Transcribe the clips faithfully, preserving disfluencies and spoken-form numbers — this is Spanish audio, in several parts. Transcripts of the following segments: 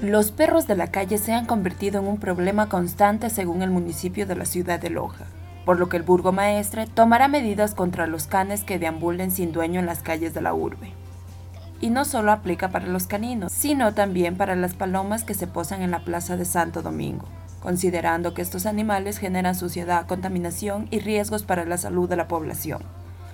Los perros de la calle se han convertido en un problema constante según el municipio de la ciudad de Loja, por lo que el burgomaestre tomará medidas contra los canes que deambulen sin dueño en las calles de la urbe. Y no solo aplica para los caninos, sino también para las palomas que se posan en la plaza de Santo Domingo, considerando que estos animales generan suciedad, contaminación y riesgos para la salud de la población.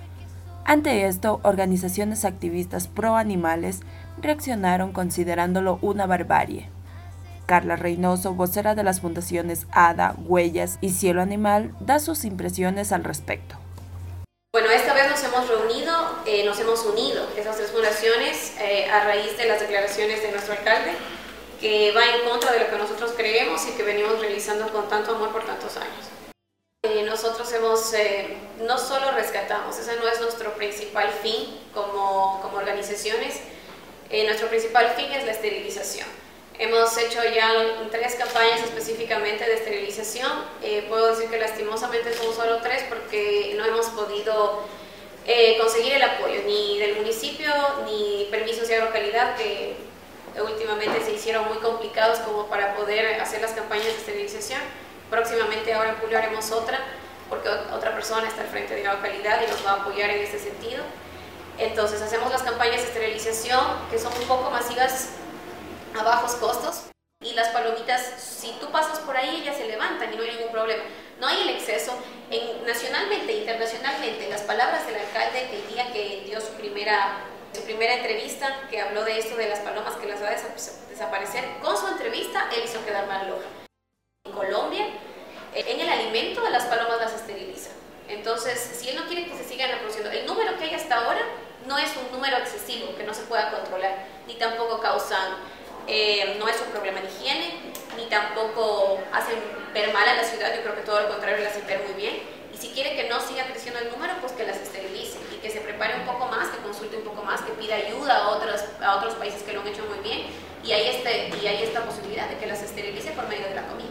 Ante esto, organizaciones activistas pro animales reaccionaron considerándolo una barbarie. Carla Reynoso, vocera de las fundaciones ADA, Huellas y Cielo Animal, da sus impresiones al respecto. Bueno, esta vez nos hemos reunido, eh, nos hemos unido, esas tres fundaciones, eh, a raíz de las declaraciones de nuestro alcalde, que va en contra de lo que nosotros creemos y que venimos realizando con tanto amor por tantos años. Eh, nosotros hemos, eh, no solo rescatamos, ese no es nuestro principal fin como, como organizaciones, eh, nuestro principal fin es la esterilización. Hemos hecho ya tres campañas específicamente de esterilización, eh, puedo decir que lastimosamente son solo tres porque no hemos podido eh, conseguir el apoyo ni del municipio ni permisos de agrocalidad que últimamente se hicieron muy complicados como para poder hacer las campañas de esterilización. Próximamente ahora en julio haremos otra, porque otra persona está al frente de Agua Calidad y nos va a apoyar en este sentido. Entonces hacemos las campañas de esterilización que son un poco masivas a bajos costos y las palomitas, si tú pasas por ahí, ellas se levantan y no hay ningún problema. No hay el exceso. En, nacionalmente e internacionalmente, las palabras del alcalde el día que dio su primera, su primera entrevista, que habló de esto de las palomas que las va a des- desaparecer, con su entrevista él hizo quedar mal Loja. En Colombia, en el alimento de las palomas las esteriliza. Entonces, si él no quiere que se sigan reproduciendo, el número que hay hasta ahora no es un número excesivo que no se pueda controlar, ni tampoco causan, eh, no es un problema de higiene, ni tampoco hacen ver mal a la ciudad, yo creo que todo lo contrario, las hacen ver muy bien. Y si quiere que no siga creciendo el número, pues que las esterilice y que se prepare un poco más, que consulte un poco más, que pida ayuda a otros, a otros países que lo han hecho muy bien, y hay, este, y hay esta posibilidad de que las esterilice por medio de la comida.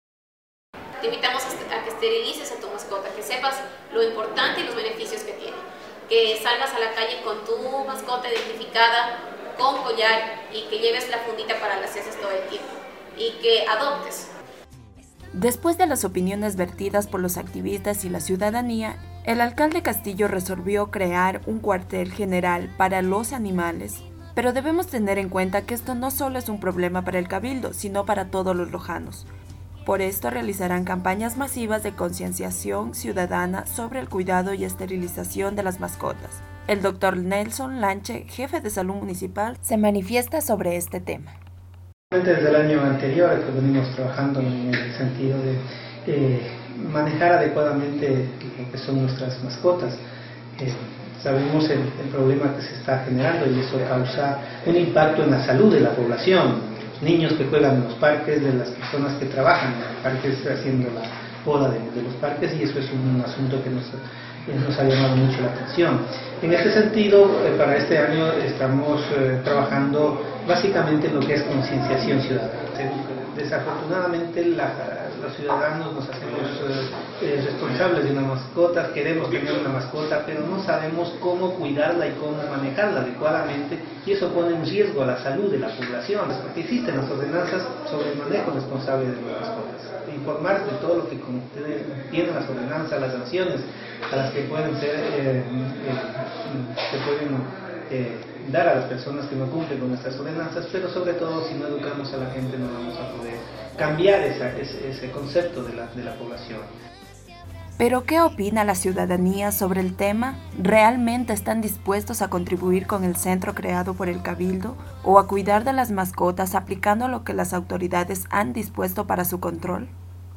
Te invitamos a que esterilices a tu mascota, que sepas lo importante y los beneficios que tiene. Que salgas a la calle con tu mascota identificada, con collar y que lleves la fundita para las heces todo el tiempo. Y que adoptes. Después de las opiniones vertidas por los activistas y la ciudadanía, el alcalde Castillo resolvió crear un cuartel general para los animales. Pero debemos tener en cuenta que esto no solo es un problema para el Cabildo, sino para todos los lojanos. Por esto realizarán campañas masivas de concienciación ciudadana sobre el cuidado y esterilización de las mascotas. El doctor Nelson Lanche, jefe de salud municipal, se manifiesta sobre este tema. Desde el año anterior que venimos trabajando en el sentido de eh, manejar adecuadamente lo que son nuestras mascotas. Eh, sabemos el, el problema que se está generando y eso causa un impacto en la salud de la población. Niños que juegan en los parques, de las personas que trabajan en los parques haciendo la poda de, de los parques, y eso es un asunto que nos, eh, nos ha llamado mucho la atención. En este sentido, eh, para este año estamos eh, trabajando básicamente en lo que es concienciación ciudadana. Desafortunadamente la, los ciudadanos nos hacemos eh, eh, responsables de una mascota, queremos tener una mascota, pero no sabemos cómo cuidarla y cómo manejarla adecuadamente, y eso pone en riesgo a la salud de la población, porque existen las ordenanzas sobre el manejo responsable de las mascotas. Informar de todo lo que tienen las ordenanzas, las sanciones a las que pueden ser, eh, eh, se pueden eh, dar a las personas que no cumplen con estas ordenanzas, pero sobre todo si no educamos a la gente no vamos a poder cambiar esa, ese, ese concepto de la, de la población. ¿Pero qué opina la ciudadanía sobre el tema? ¿Realmente están dispuestos a contribuir con el centro creado por el Cabildo o a cuidar de las mascotas aplicando lo que las autoridades han dispuesto para su control?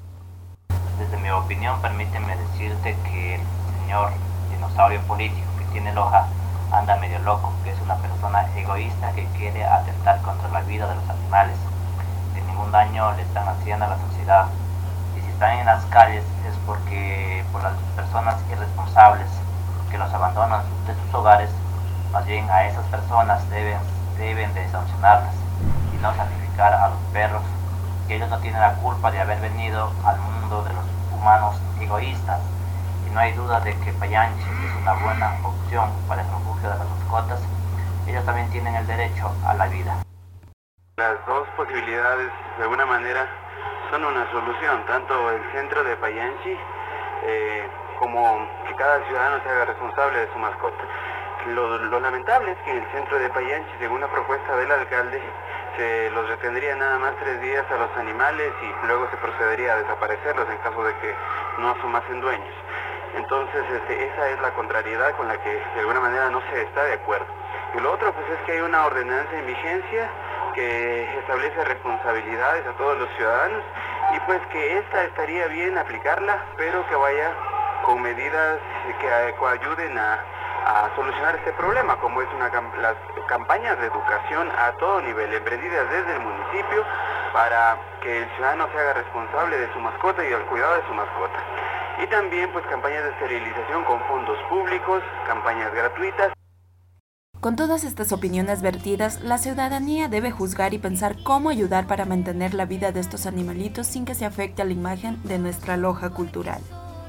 Desde mi opinión, permíteme decirte que el señor dinosaurio político que tiene Loja anda medio loco, que es una persona egoísta que quiere atentar contra la vida de los animales, que ningún daño le están haciendo a la sociedad. Y si están en las calles es porque por las personas irresponsables que los abandonan de sus hogares, más bien a esas personas deben, deben de sancionarlas y no sacrificar a los perros, que ellos no tienen la culpa de haber venido al mundo de los humanos egoístas. Y no hay duda de que Payanche es una buena opción para el refugio de las mascotas. Ellos también tienen el derecho a la vida. Las dos posibilidades, de alguna manera, son una solución, tanto el centro de Payanchi eh, como que cada ciudadano se haga responsable de su mascota. Lo, lo lamentable es que en el centro de Payanchi, según la propuesta del alcalde, se los retendría nada más tres días a los animales y luego se procedería a desaparecerlos en caso de que no asumasen dueños. Entonces este, esa es la contrariedad con la que de alguna manera no se está de acuerdo. Y lo otro pues es que hay una ordenanza en vigencia que establece responsabilidades a todos los ciudadanos y pues que esta estaría bien aplicarla, pero que vaya con medidas que, que ayuden a, a solucionar este problema, como es una, las campañas de educación a todo nivel, emprendidas desde el municipio para que el ciudadano se haga responsable de su mascota y del cuidado de su mascota. Y también pues campañas de esterilización con fondos públicos, campañas gratuitas. Con todas estas opiniones vertidas, la ciudadanía debe juzgar y pensar cómo ayudar para mantener la vida de estos animalitos sin que se afecte a la imagen de nuestra Loja cultural.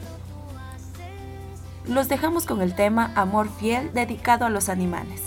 Los dejamos con el tema Amor Fiel dedicado a los animales.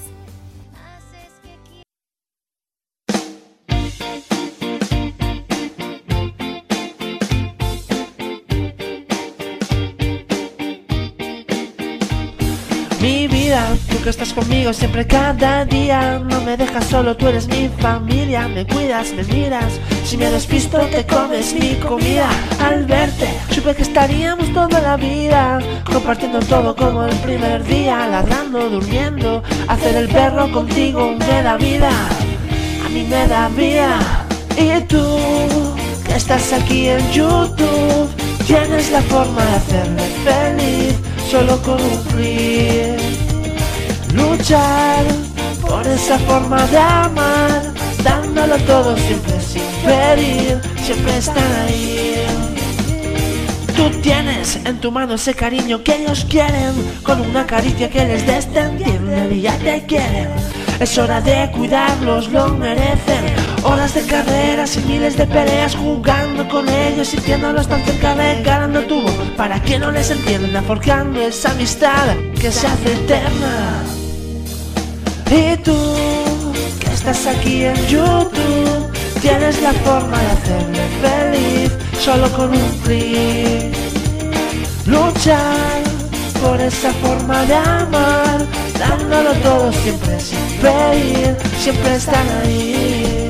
Mi vida, tú que estás conmigo siempre cada día. No me dejas solo, tú eres mi familia. Me cuidas, me miras, si me despisto te comes mi comida. Al verte, supe que estaríamos toda la vida, compartiendo todo como el primer día. Ladrando, durmiendo, hacer el perro contigo me da vida. A mí me da vida. Y tú, que estás aquí en YouTube, tienes la forma de hacerme feliz. Solo con cumplir, luchar por esa forma de amar, dándolo todo siempre sin pedir, siempre estar ahí. Tú tienes en tu mano ese cariño que ellos quieren, con una caricia que les des te entienden y ya te quieren. Es hora de cuidarlos, lo merecen. Horas de carreras y miles de peleas, jugando con ellos, sintiéndolos tan cerca de ganando tubo. Para que no les entienda, forjando esa amistad que se hace eterna. Y tú, que estás aquí en YouTube, tienes la forma de hacerme feliz, solo con un clic. Luchar por esa forma de amar, dándolo todo siempre sin pedir, siempre están ahí.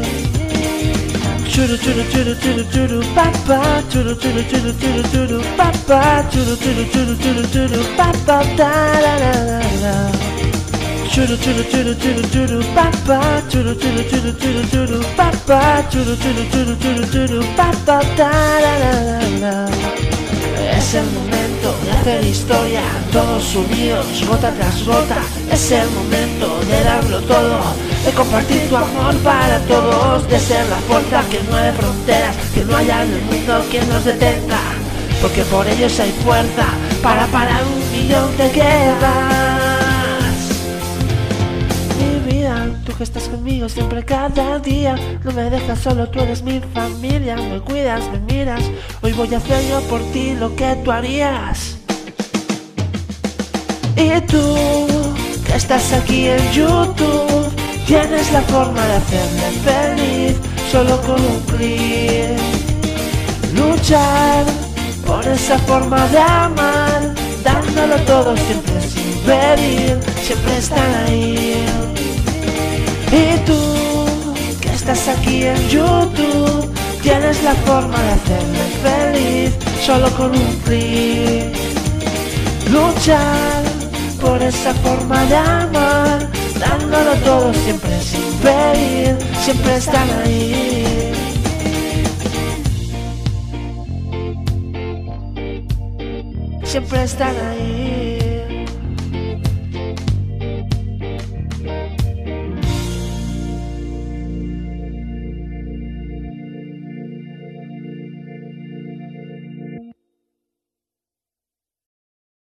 Churu churu churu churu churu papa, churu churu churu churu churu papa, churu churu churu churu churu papa, ta la la la la. Churu churu churu churu churu papa, churu churu churu churu churu papa, churu churu churu churu churu papa, ta la la la la. Es el momento de hacer historia, todos unidos, gota tras gota. Es el momento de darlo todo, de compartir tu amor para todos, de ser la fuerza que mueve fronteras, que no haya en el mundo quien nos detenga, porque por ellos hay fuerza para parar un millón de guerras. Mi vida, tú que estás conmigo siempre cada día, no me dejas solo, tú eres mi familia. Me cuidas, me miras, hoy voy a hacer yo por ti lo que tú harías. Y tú, que estás aquí en YouTube, tienes la forma de hacerme feliz, solo con un clic. Luchar por esa forma de amar, dándolo todo siempre sin pedir, siempre están ahí. Y tú, que estás aquí en YouTube, tienes la forma de hacerme feliz, solo con un clic. Luchar por esa forma de amar, dándolo todo siempre sin pedir, siempre están ahí. Siempre están ahí.